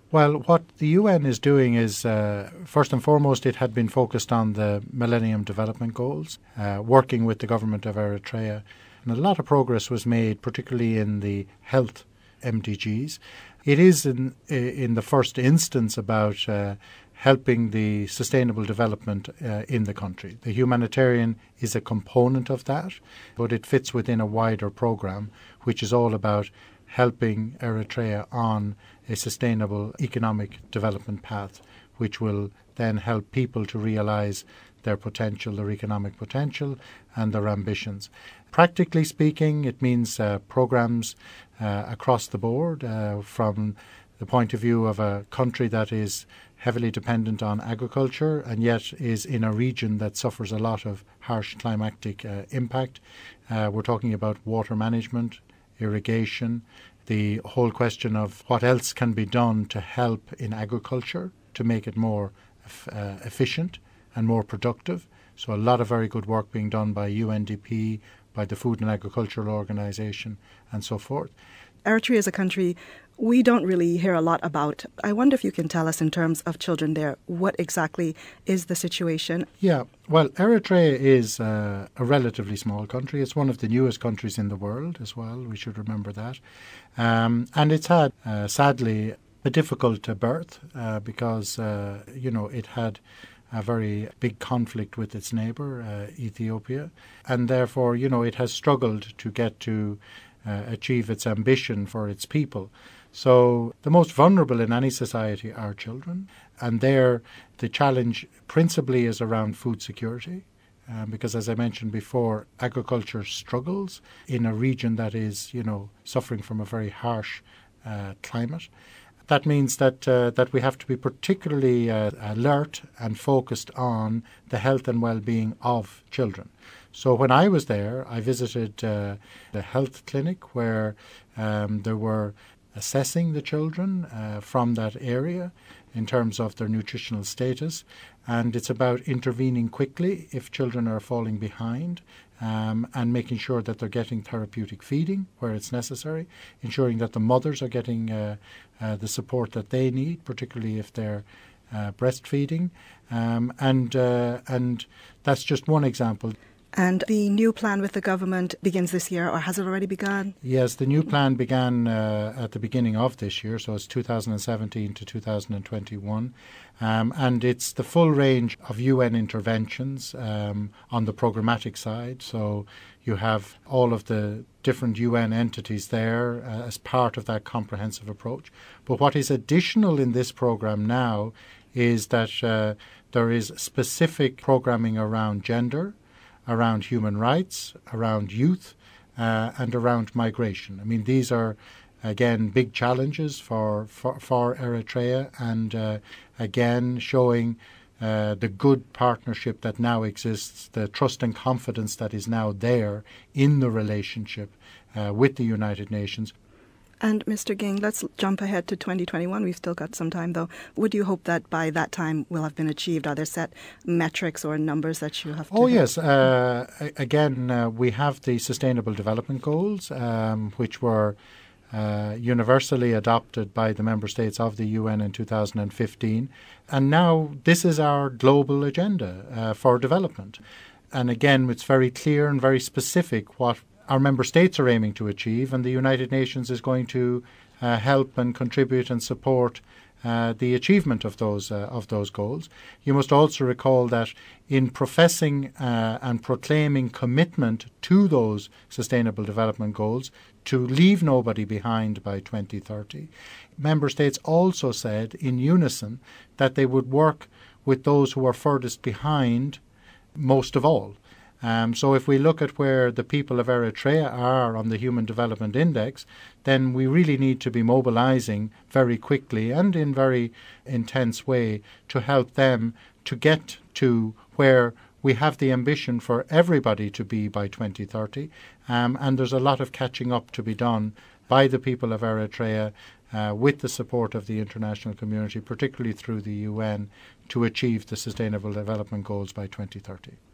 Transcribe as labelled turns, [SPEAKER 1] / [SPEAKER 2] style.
[SPEAKER 1] Well, what the UN is doing is, first and foremost, it had been focused on the Millennium Development Goals, working with the government of Eritrea. And a lot of progress was made, particularly in the health MDGs. It is in the first instance about helping the sustainable development in the country. The humanitarian is a component of that, but it fits within a wider program, which is all about helping Eritrea on a sustainable economic development path, which will then help people to realise their potential, their economic potential and their ambitions. Practically speaking, it means programs across the board from the point of view of a country that is heavily dependent on agriculture and yet is in a region that suffers a lot of harsh climatic impact. We're talking about water management, irrigation, the whole question of what else can be done to help in agriculture to make it more efficient and more productive. So a lot of very good work being done by UNDP, by the Food and Agricultural Organization and so forth.
[SPEAKER 2] Eritrea is a country we don't really hear a lot about. I wonder if you can tell us in terms of children there, what exactly is the situation?
[SPEAKER 1] Yeah, well, Eritrea is a relatively small country. It's one of the newest countries in the world as well. We should remember that. And it's had, sadly, a difficult birth because, it had a very big conflict with its neighbour, Ethiopia. And therefore, it has struggled to get to achieve its ambition for its people. So the most vulnerable in any society are children. And there the challenge principally is around food security. Because as I mentioned before, agriculture struggles in a region that is, suffering from a very harsh climate. That means that we have to be particularly alert and focused on the health and well-being of children. So when I was there, I visited the health clinic where they were assessing the children from that area in terms of their nutritional status. And it's about intervening quickly if children are falling behind and making sure that they're getting therapeutic feeding where it's necessary, ensuring that the mothers are getting the support that they need, particularly if they're breastfeeding. And that's just one example.
[SPEAKER 2] And the new plan with the government begins this year, or has it already begun?
[SPEAKER 1] Yes, the new plan began at the beginning of this year, so it's 2017 to 2021. And it's the full range of UN interventions on the programmatic side. So you have all of the different UN entities there as part of that comprehensive approach. But what is additional in this program now is that there is specific programming around gender, around human rights, around youth, and around migration. I mean, these are, again, big challenges for Eritrea and, again, showing the good partnership that now exists, the trust and confidence that is now there in the relationship with the United Nations.
[SPEAKER 2] And Mr. Ging, let's jump ahead to 2021. We've still got some time, though. Would you hope that by that time will have been achieved? Are there set metrics or numbers that you have to hit?
[SPEAKER 1] Yes. Again, we have the Sustainable Development Goals, which were universally adopted by the member states of the UN in 2015. And now this is our global agenda for development. And again, it's very clear and very specific what our member states are aiming to achieve, and the United Nations is going to help and contribute and support the achievement of those goals. You must also recall that in professing and proclaiming commitment to those Sustainable Development Goals to leave nobody behind by 2030, member states also said in unison that they would work with those who are furthest behind most of all. So if we look at where the people of Eritrea are on the Human Development Index, then we really need to be mobilizing very quickly and in very intense way to help them to get to where we have the ambition for everybody to be by 2030. And there's a lot of catching up to be done by the people of Eritrea with the support of the international community, particularly through the UN, to achieve the Sustainable Development Goals by 2030.